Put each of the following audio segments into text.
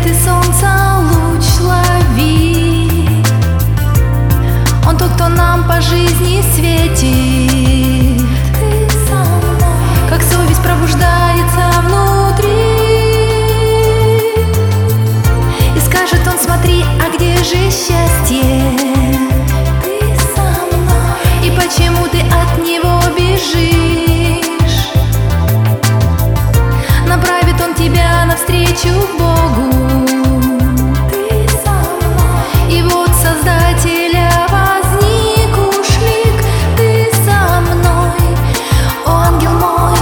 ты солнца луч лови. Он тот, кто нам по жизни светит. Ты со мной. Как совесть пробуждается внутри, и скажет он: смотри, а где же счастье? Ты со мной. И почему ты от него бежишь? Направит он тебя навстречу к Богу. Ты со мной. И вот Создателя возник уж лик. Ты со мной, о ангел мой,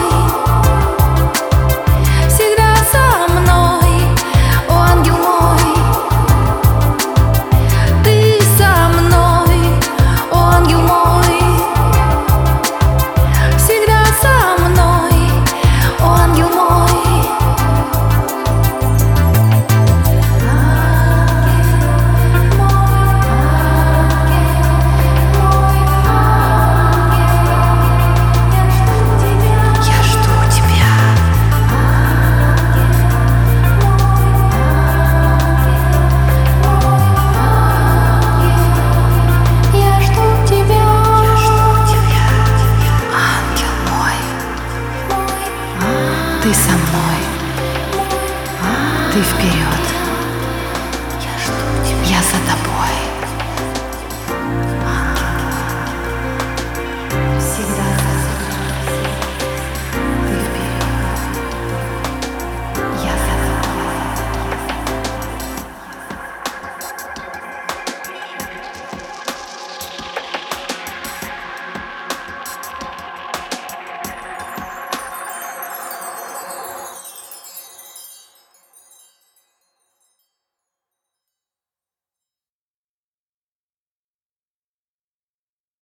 всегда со мной, о ангел мой. Ты со мной, о ангел мой, всегда со мной, о ангел мой. Ты со мной, ты вперед.